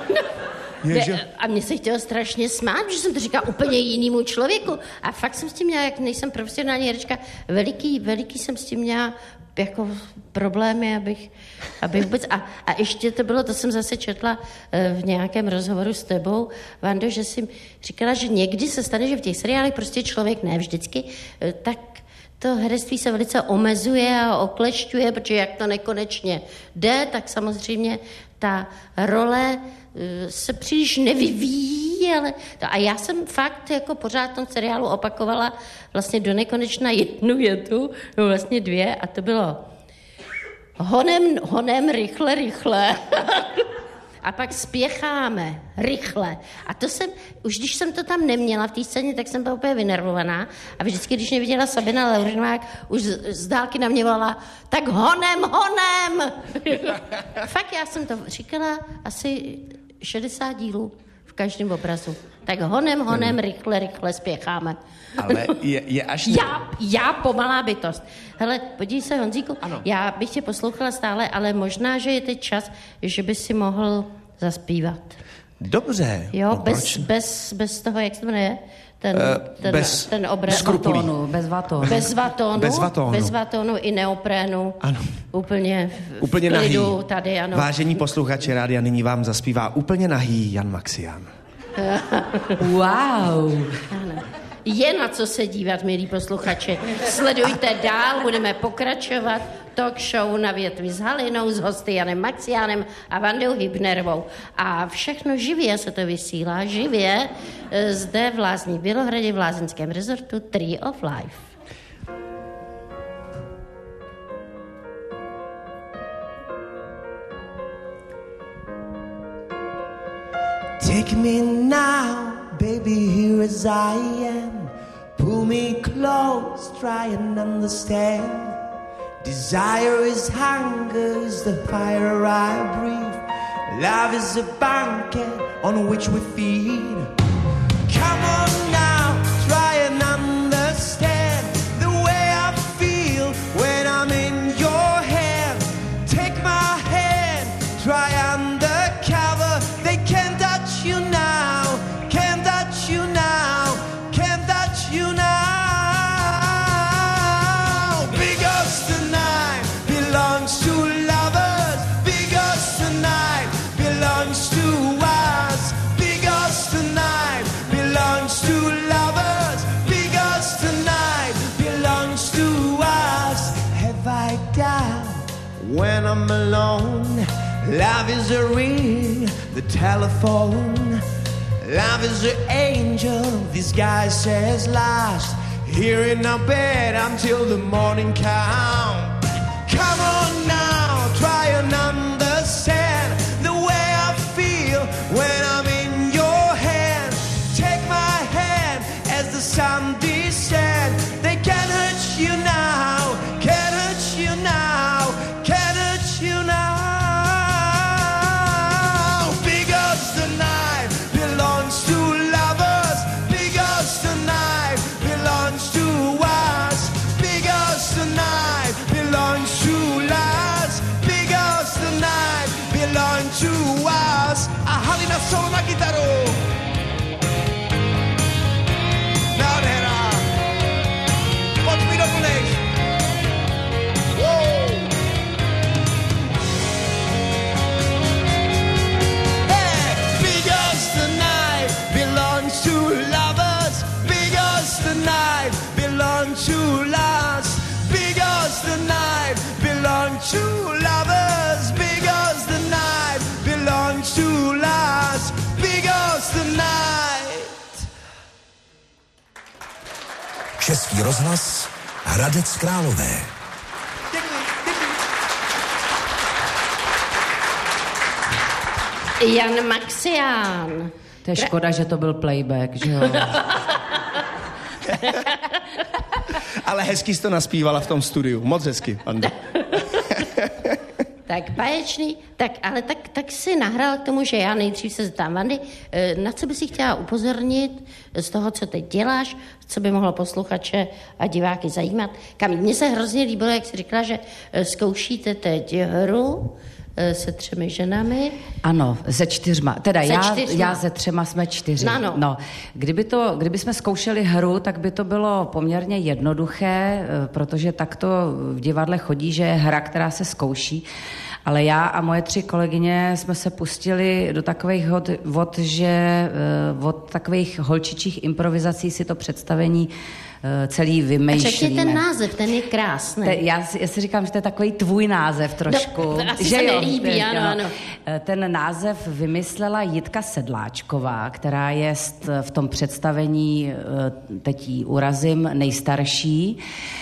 Je, že... A mě se chtělo strašně smát, že jsem to říkala úplně jinému člověku. A fakt jsem s tím měla, jak nejsem profesionální herečka, veliký, veliký jsem s tím měla jako problémy, abych, abych vůbec... A, a ještě to bylo, to jsem zase četla v nějakém rozhovoru s tebou, Vando, že jsi říkala, že někdy se stane, že v těch seriálech prostě člověk, ne vždycky, tak to herectví se velice omezuje a oklešťuje, protože jak to nekonečně jde, tak samozřejmě ta role se příliš nevyvíjí, ale to, a já jsem fakt jako pořád v tom seriálu opakovala vlastně do nekonečna jednu větu, no vlastně dvě, a to bylo honem, honem, rychle, rychle. A pak spěcháme rychle. A to jsem, už když jsem to tam neměla v té scéně, tak jsem byla úplně vynervovaná. A vždycky, když mě viděla Sabina Laurinová, už z, z dálky na mě volala, tak honem, honem! Fakt, já jsem to říkala asi šedesát dílů v každém obrazu. Tak honem, honem, rychle, rychle spěcháme. Ale je, je až... Já, já pomalá bytost. Hele, podívej se, Honzíku, ano. Já bych tě poslouchala stále, ale možná, že je teď čas, že by si mohl zaspívat. Dobře. Jo, no, bez, bez, bez toho, jak se to jmenuje? Ten, uh, ten, bez ten obraz. Vatónu, bez vatónu. Bez vatónu. Bez vatónu. Bez vatónu i neoprénu. Ano. Úplně v, úplně v klidu nahý. Tady, ano. Vážení posluchači rádia, nyní vám zaspívá úplně nahý Jan Maxián. Wow. Ano. Je na co se dívat, milí posluchači. Sledujte dál, budeme pokračovat talk show Na větvi s Halinou, s hosty Janem Maxiánem a Vandou Hybnerovou. A všechno živě se to vysílá, živě, zde v Lázních Bělohradě, v lázeňském rezortu Tree of Life. Take me now, baby, here as I am. Pull me close, try and understand. Desire is hunger, is the fire I breathe. Love is a banquet on which we feed. Come on now, try and understand the way I feel when I'm in your hand. Take my hand, try undercover. They can't touch you now, can't touch you now, can't touch you now. Because tonight belongs to lovers, because tonight belongs to us, because tonight belongs to lovers, because tonight belongs to us. Have I doubt when I'm alone? Love is a ring, the telephone. Love is an angel, this guy says last. Here in our bed until the morning come. Come on now, try and understand the way I feel when I'm in your hand. Take my hand as the sun descends. They can't hurt you now, can't hurt you now, can't hurt you now. Because the night belongs to lovers, because the night belongs to us, because the night belongs to us, because the night belongs to us. A Halina solo na kytaru. Nádhera. Pojď mi doplneš. Wow. Hey, because the night belongs to lovers, because the night belongs to us, because the night belongs to lovers, because the night belongs to us, because the night. Český rozhlas, Hradec Králové. Děkuji, děkuji. Jan Maxián. To je škoda, že to byl playback, že jo? Ale hezky jsi to naspívala v tom studiu. Moc hezky, Ando. Tak báječný, tak, ale tak, tak si nahrál k tomu, že já nejdřív se zeptám Vandy, na co by si chtěla upozornit z toho, co teď děláš, co by mohlo posluchače a diváky zajímat. Kam mně se hrozně líbilo, jak jsi říkala, že zkoušíte teď hru se třemi ženami. Ano, se čtyřma. Teda se já, čtyřma. já se třema jsme čtyři. No, no. No, kdyby, to, kdyby jsme zkoušeli hru, tak by to bylo poměrně jednoduché, protože takto v divadle chodí, že je hra, která se zkouší. Ale já a moje tři kolegyně jsme se pustili do takových hod, vod, že od takových holčičích improvizací si to představení celý vymýšlíme. Řekni ten název, ten je krásný. Te, já, si, já si říkám, že to je takový tvůj název trošku. No, asi že se jo, nelíbí, ano, no. ano. Ten název vymyslela Jitka Sedláčková, která je v tom představení, teď jí urazím, nejstarší.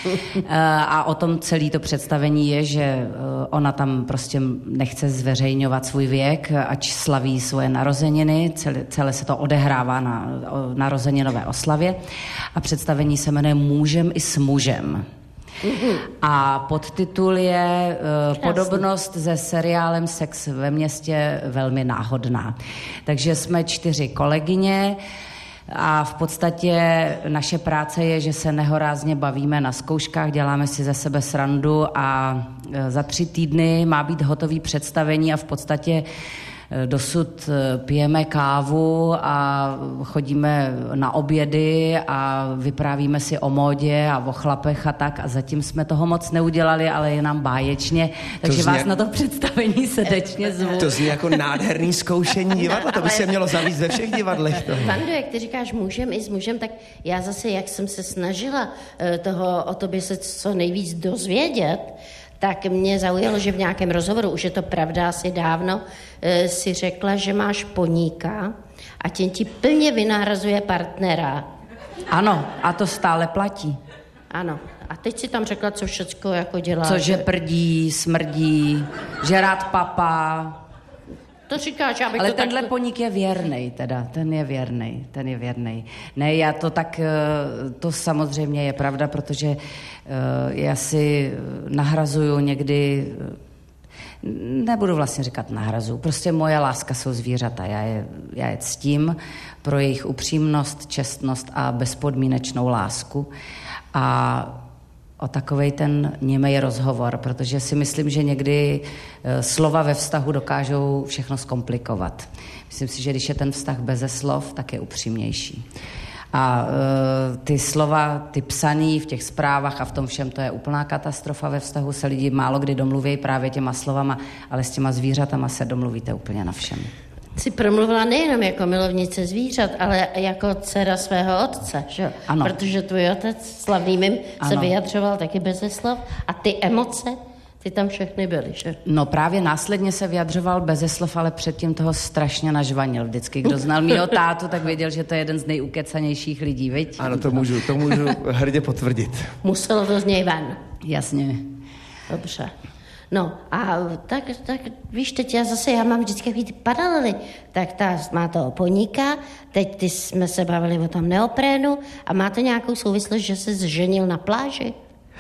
A o tom celé to představení je, že ona tam prostě nechce zveřejňovat svůj věk, ať slaví svoje narozeniny. Celé, celé se to odehrává na narozeninové oslavě. A představení se jmenuje Můžem i s mužem. Mm-hmm. A podtitul je uh, Podobnost se seriálem Sex ve městě velmi náhodná. Takže jsme čtyři kolegyně a v podstatě naše práce je, že se nehorázně bavíme na zkouškách, děláme si ze sebe srandu a uh, za tři týdny má být hotový představení a v podstatě dosud pijeme kávu a chodíme na obědy a vyprávíme si o módě a o chlapech a tak a zatím jsme toho moc neudělali, ale je nám báječně, takže vás jak... na to představení srdečně zvu. To zní jako nádherný zkoušení divadla, to by se mělo zavíst ve všech divadlech. Vando, jak ty říkáš mužem i s mužem, tak já zase, jak jsem se snažila toho o tobě se co nejvíc dozvědět, tak mě zaujalo, že v nějakém rozhovoru, už je to pravda asi dávno, e, si řekla, že máš poníka a tím ti plně vynahrazuje partnera. Ano, a to stále platí. Ano. A teď si tam řekla, co všecko jako dělá. Co, že prdí, smrdí, že rád papá. To říkáš, abych ale to tenhle tak... poník je věrnej teda, ten je věrnej, ten je věrnej. Ne, já to tak, to samozřejmě je pravda, protože já si nahrazuju někdy, nebudu vlastně říkat nahrazuju, prostě moje láska jsou zvířata, já je, já je ctím pro jejich upřímnost, čestnost a bezpodmínečnou lásku a o takovej ten němej rozhovor, protože si myslím, že někdy slova ve vztahu dokážou všechno zkomplikovat. Myslím si, že když je ten vztah beze slov, tak je upřímnější. A e, ty slova, ty psaný v těch zprávách a v tom všem, to je úplná katastrofa ve vztahu, se lidi málo kdy domluví právě těma slovama, ale s těma zvířatama se domluvíte úplně na všem. Jsi promluvila nejenom jako milovnice zvířat, ale jako dcera svého otce, že? Ano. Protože tvůj otec slavný mým se vyjadřoval taky beze slov a ty emoce, ty tam všechny byly, že? No právě následně se vyjadřoval beze slov, ale předtím toho strašně nažvanil. Vždycky, kdo znal mýho tátu, tak věděl, že to je jeden z nejukecanějších lidí, viď? Ano, to můžu, to můžu hrdě potvrdit. Muselo to z něj ven. Jasně. Dobře. No a tak, tak víš, teď já zase, já mám vždycky takový ty paralely. Tak ta má toho poníka, teď ty jsme se bavili o tom neoprénu a má to nějakou souvislost, že se zženil na pláži?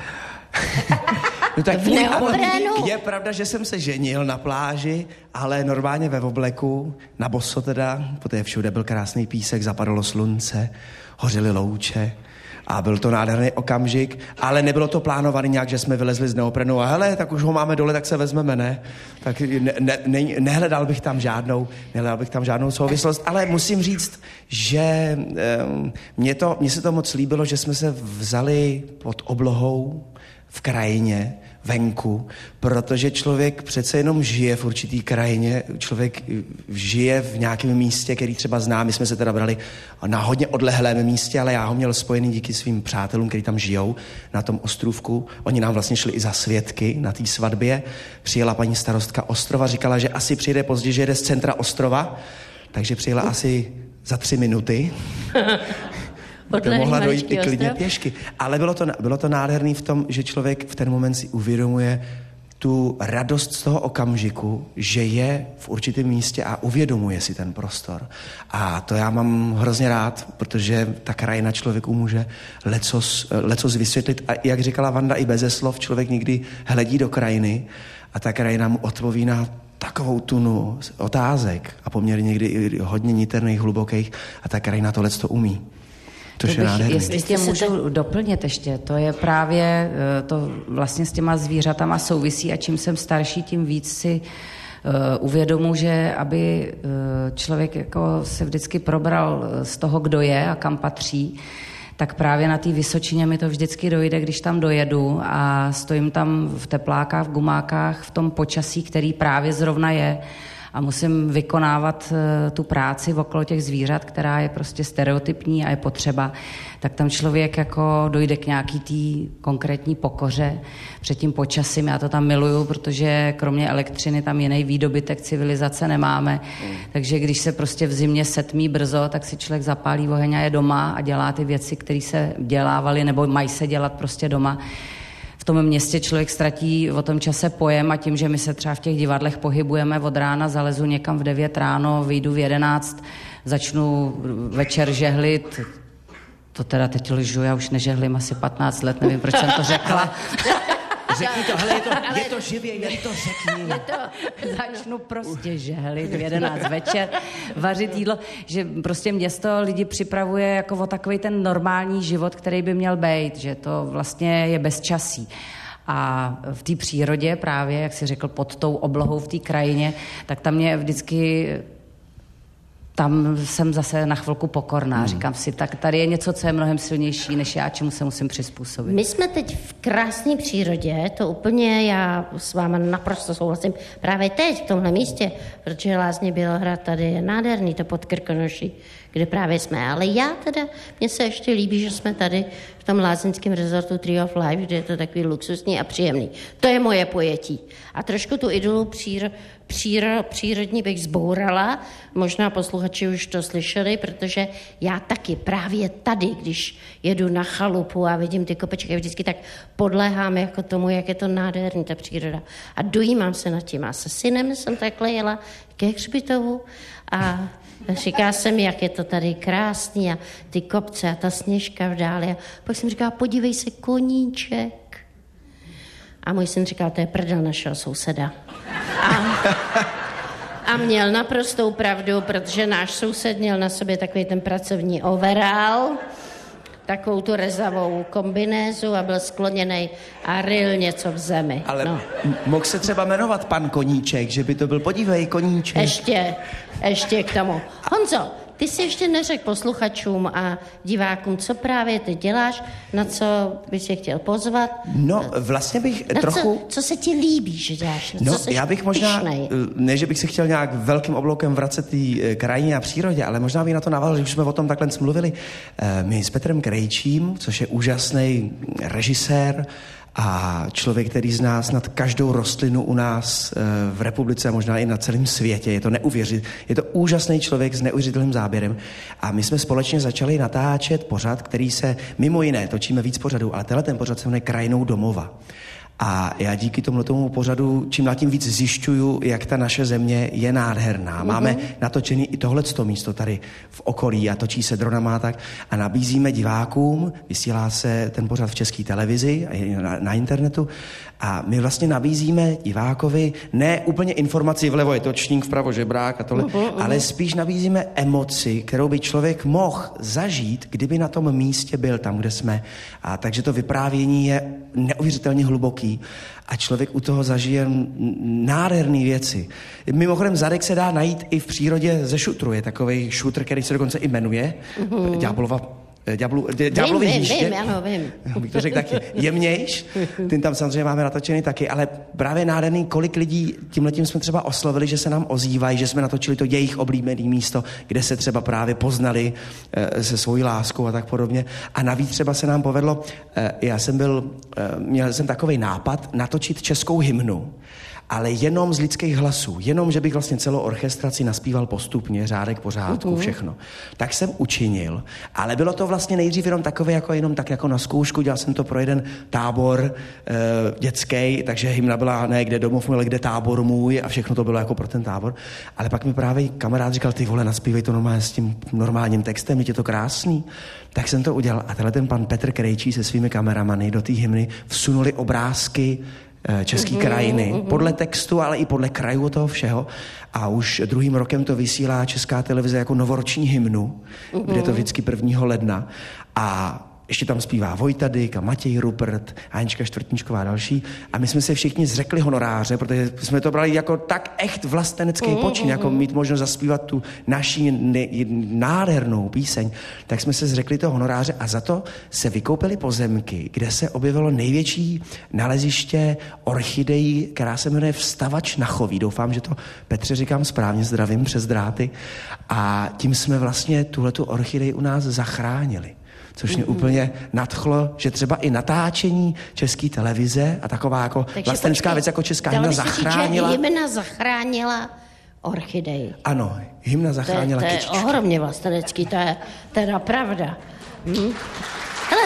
No tak v neoprénu? Je pravda, že jsem se ženil na pláži, ale normálně ve obleku, na boso teda, protože všude byl krásný písek, zapadalo slunce, hořily louče. A byl to nádherný okamžik, ale nebylo to plánované nějak, že jsme vylezli z neoprenu a hele, tak už ho máme dole, tak se vezmeme, ne? Tak ne, ne, ne, nehledal bych tam žádnou, nehledal bych tam žádnou souvislost, ale musím říct, že um, mě, to, mně se to moc líbilo, že jsme se vzali pod oblohou v krajině, venku, protože člověk přece jenom žije v určitý krajině, člověk žije v nějakém místě, který třeba zná, my jsme se teda brali na hodně odlehlém místě, ale já ho měl spojený díky svým přátelům, kteří tam žijou na tom ostrůvku. Oni nám vlastně šli i za svědky na té svatbě. Přijela paní starostka ostrova, říkala, že asi přijde později, že jede z centra ostrova, takže přijela asi za tři minuty. To mohla dojít i klidně pěšky. Ale bylo to, bylo to nádherný v tom, že člověk v ten moment si uvědomuje tu radost z toho okamžiku, že je v určitém místě a uvědomuje si ten prostor. A to já mám hrozně rád, protože ta krajina člověku může lecos, lecos vysvětlit. A jak říkala Vanda, i beze slov člověk někdy hledí do krajiny a ta krajina mu odpoví na takovou tunu otázek a poměrně někdy i hodně niterných, hlubokých a ta krajina tohle to umí. To bych, jestli tě můžu doplnit ještě, to je právě, to vlastně s těma zvířatama souvisí a čím jsem starší, tím víc si uh, uvědomu, že aby uh, člověk jako se vždycky probral z toho, kdo je a kam patří, tak právě na té Vysočině mi to vždycky dojde, když tam dojedu a stojím tam v teplákách, v gumákách, v tom počasí, který právě zrovna je a musím vykonávat uh, tu práci okolo těch zvířat, která je prostě stereotypní a je potřeba, tak tam člověk jako dojde k nějaký té konkrétní pokoře před tím počasím. Já to tam miluju, protože kromě elektřiny tam jiný výdobytek civilizace nemáme. Mm. Takže když se prostě v zimě setmí brzo, tak si člověk zapálí oheň a je doma a dělá ty věci, které se dělávaly nebo mají se dělat prostě doma. V tom městě člověk ztratí o tom čase pojem a tím, že my se třeba v těch divadlech pohybujeme od rána, zalezu někam v devět ráno, vyjdu v jedenáct, začnu večer žehlit. To teda teď lžu, já už nežehlím asi patnáct let, nevím, proč jsem to řekla. Řekni to, hele, je to, je to živě, jen to řekni. Je to, začnu prostě žehlit v jedenáct večer, vařit jídlo, že prostě město lidi připravuje jako o takový ten normální život, který by měl být, že to vlastně je bezčasí. A v té přírodě právě, jak jsi řekl, pod tou oblohou v té krajině, tak tam mě vždycky... Tam jsem zase na chvilku pokorná. Hmm. Říkám si, tak tady je něco, co je mnohem silnější, než já, čemu se musím přizpůsobit. My jsme teď v krásné přírodě, to úplně já s váma naprosto souhlasím. Právě teď, v tomhle místě, protože Lázně Bělohrad tady je nádherný, to pod Krkonoší, kde právě jsme. Ale já teda, mně se ještě líbí, že jsme tady v tom lázeňském rezortu Tree of Life, kde je to takový luxusní a příjemný. To je moje pojetí. A trošku tu idolu přír, přír, přírodní bych zbourala. Možná posluchači už to slyšeli, protože já taky právě tady, když jedu na chalupu a vidím ty kopečky, vždycky tak podléhám jako tomu, jak je to nádherný ta příroda. A dojímám se nad tím. A se synem jsem takhle jela ke hřbitovu a říká jsem, jak je to tady krásný a ty kopce a ta sněžka v dále. A pak jsem říkala, podívej se, koníček. A můj syn říkal, to je prdel našeho souseda. A, a měl naprostou pravdu, protože náš soused měl na sobě takový ten pracovní overall, takovou tu rezavou kombinézu a byl skloněnej a ryl něco v zemi. Ale no. m- mohl se třeba jmenovat pan Koníček, že by to byl, podívej, Koníček. Ještě, ještě k tomu. Honzo, ty jsi ještě neřekl posluchačům a divákům, co právě ty děláš, na co bys je chtěl pozvat? No, vlastně bych na trochu... Co, co se ti líbí, že děláš? No, co já bych možná, pyšnej? ne, že bych se chtěl nějak velkým obloukem vracet té krajině a přírodě, ale možná bych na to navázal, že už jsme o tom takhle mluvili. My s Petrem Krejčím, což je úžasný režisér, a člověk, který zná snad každou rostlinu u nás v republice a možná i na celém světě. Je to neuvěřit. Je to úžasný člověk s neuvěřitelným záběrem. A my jsme společně začali natáčet pořad, který se mimo jiné, točíme víc pořadů, ale tenhle ten pořad se jmenuje Krajinou domova. A já díky tomu tomu pořadu čím dál tím víc zjišťuju, jak ta naše země je nádherná. Máme mm-hmm. natočený i tohleto místo tady v okolí a točí se dronama a tak. A nabízíme divákům, vysílá se ten pořad v České televizi a na, na internetu. A my vlastně nabízíme divákovi ne úplně informaci vlevo je točník, vpravo žebrák a tohle, uh-huh, uh-huh. ale spíš nabízíme emoci, kterou by člověk mohl zažít, kdyby na tom místě byl tam, kde jsme. A takže to vyprávění je neuvěřitelně hluboký a člověk u toho zažije nádherné věci. Mimochodem zadek se dá najít i v přírodě ze šutru. Je takovej šutr, který se dokonce i jmenuje uh-huh. Ďáblova Ďáblu, ďáblový vím, hníště. vím, ano, vím. Bych to řekl taky. Jemnějš, ten tam samozřejmě máme natočený taky, ale právě nádherný, kolik lidí tímhletím jsme třeba oslovili, že se nám ozývají, že jsme natočili to jejich oblíbené místo, kde se třeba právě poznali e, se svojí láskou a tak podobně. A navíc třeba se nám povedlo, e, já jsem byl, e, měl jsem takovej nápad natočit českou hymnu. ale jenom z lidských hlasů. Jenom, že bych vlastně celou orchestraci naspíval postupně, řádek po řádku, všechno. Tak jsem učinil, ale bylo to vlastně nejdřív jenom takové, jako jenom tak jako na zkoušku. Dělal jsem to pro jeden tábor e, dětský, takže hymna byla ne kde domov můj, ale kde tábor můj a všechno to bylo jako pro ten tábor. Ale pak mi právě kamarád říkal, ty vole, naspívej to normálně s tím normálním textem, je to krásný. Tak jsem to udělal a tenhle ten pan Petr Krejčí se svými kameramany do té hymny vsunuli obrázky české krajiny, podle textu, ale i podle krajů toho všeho. A už druhým rokem to vysílá Česká televize jako novoroční hymnu, kde to vždycky prvního ledna. A ještě tam zpívá Vojta Dyk a Matěj Rupert, Anička Štvrtníčková a další. A my jsme se všichni zřekli honoráře, protože jsme to brali jako tak echt vlastenecký počin, jako mít možnost zaspívat tu naší ne- nádhernou píseň. Tak jsme se zřekli toho honoráře a za to se vykoupily pozemky, kde se objevilo největší naleziště orchidejí, která se jmenuje Vstavač na Choví. Doufám, že to Petře říkám správně, zdravím přes dráty. A tím jsme vlastně tuhletu orchidej u nás zachránili. Což mě úplně nadchlo, že třeba i natáčení České televize a taková jako vlastenecká věc jako česká hymna zachránila. Říct, že hymna zachránila orchidej. Ano, hymna zachránila to je, to je kytičky. ohromně vlastenecký, to je teda pravda. Hm. Hele,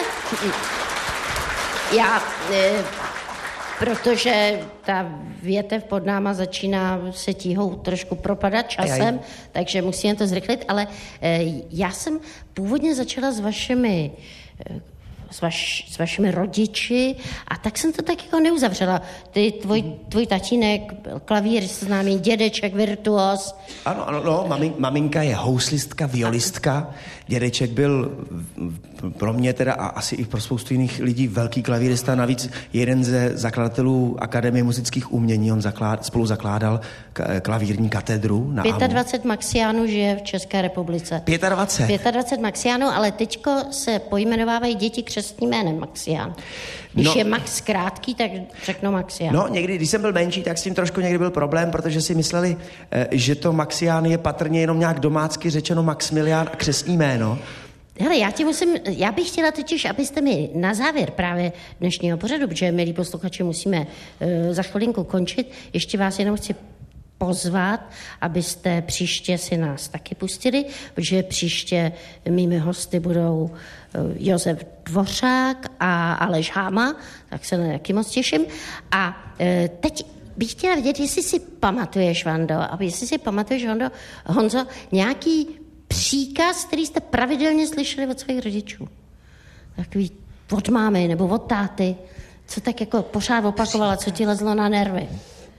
já, e, protože ta větev pod náma začíná se tíhou trošku propadat časem, takže musíme to zrychlit, ale e, já jsem původně začala s vašimi e, s, vaš, s vašimi rodiči a tak jsem to tak jako neuzavřela. Ty, tvoj, tvoj tatínek byl klavír, známý dědeček, virtuos. Ano, ano, no, mami, maminka je houslistka, violistka, dědeček byl pro mě teda a asi i pro spoustu jiných lidí velký klavírista, navíc jeden ze zakladatelů Akademie muzických umění, on zaklád, spolu zakládal klavírní katedru na dvacet pět Maxiánů žije v České republice. dvacet pět? dvacet pět Maxiánů, ale teďko se pojmenovávají děti křestním jménem Maxián. Když no, je Max krátký, tak řeknou Maxián. No, někdy, když jsem byl menší, tak s tím trošku někdy byl problém, protože si mysleli, že to Maxián je patrně jenom nějak domácky řečeno Maximilián a křestní jméno. Hele, já ti musím, já bych chtěla totiž, abyste mi na závěr právě dnešního pořadu, protože, milí posluchači, musíme uh, za chvilinku končit, ještě vás jenom chci pozvat, abyste příště si nás taky pustili, protože příště mými hosty budou Josef Dvořák a Aleš Háma, tak se na taky moc těším. A e, teď bych chtěla vědět, jestli si pamatuješ, Vando, a jestli si pamatuješ, Vando, Honzo, nějaký příkaz, který jste pravidelně slyšeli od svých rodičů. Takový od mámy nebo od táty, co tak jako pořád opakovala, co ti lezlo na nervy.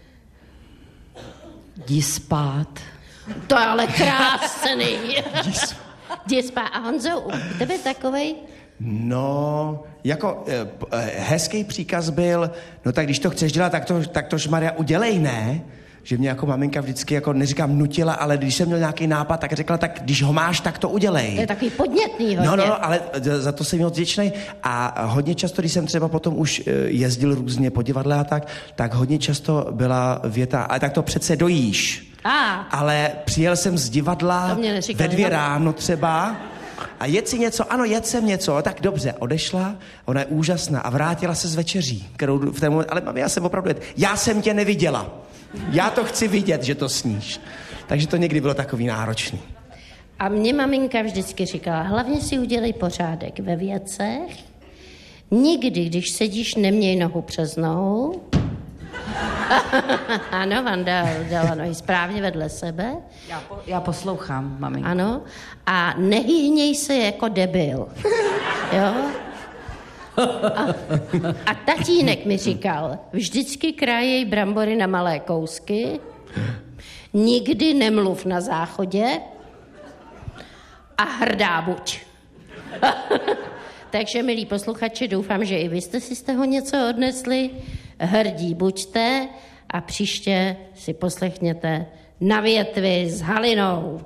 Jdi spát. To je ale krásný. Jdi spát. A Honzo, u tebe takovej? No, jako eh, hezký příkaz byl, no tak když to chceš dělat, tak to, tak to Maria udělej, ne? Že mě jako maminka vždycky, jako neříkám nutila, ale když jsem měl nějaký nápad, tak řekla, tak když ho máš, tak to udělej. To je takový podnětný hodně. No, no, no, ale za to jsem moc vděčnej. A hodně často, když jsem třeba potom už jezdil různě po divadle a tak, tak hodně často byla věta, ale tak to přece dojíš. A. Ale přijel jsem z divadla ve dvě ráno třeba a jet si něco, ano, jet jsem něco, tak dobře, odešla, ona je úžasná a vrátila se z večeří, kterou v ten moment, ale mami, já jsem opravdu, já jsem tě neviděla. Já to chci vidět, že to sníš. Takže to někdy bylo takový náročný. A mě maminka vždycky říkala, hlavně si udělej pořádek ve věcech. Nikdy, když sedíš, neměj nohu přes nohu. Ano, Vanda dala nohy správně vedle sebe. Já, po, já poslouchám, maminko. Ano. A nehyhněj se jako debil. Jo? A, a tatínek mi říkal, vždycky krájej brambory na malé kousky, nikdy nemluv na záchodě a hrdá buď. Takže, milí posluchači, doufám, že i vy jste si z toho něco odnesli. Hrdí buďte a příště si poslechněte Na větvi s Halinou.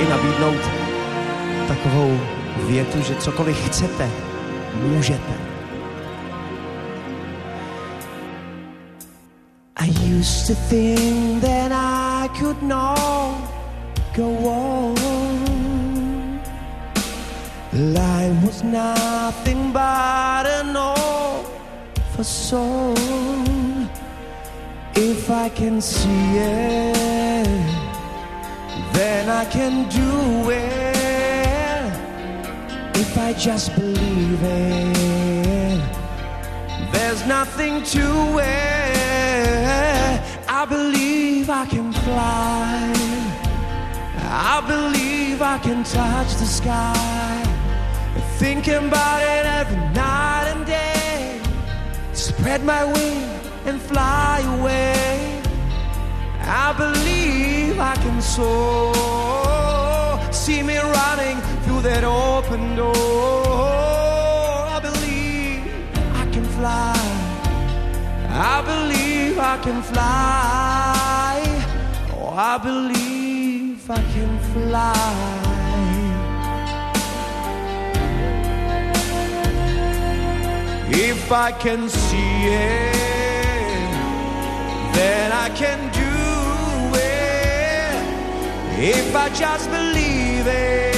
nabídnout takovou větu, že cokoliv chcete, můžete. I used to think that I could not go on. Life was nothing but an awful song. If I can see it, then I can do it. If I just believe it, there's nothing to it. I believe I can fly. I believe I can touch the sky. Thinking about it every night and day. Spread my wings and fly away. I believe I can soar. See me running through that open door. I believe I can fly. I believe I can fly. Oh, I believe I can fly. If I can see it, then I can do it. If I just believe it,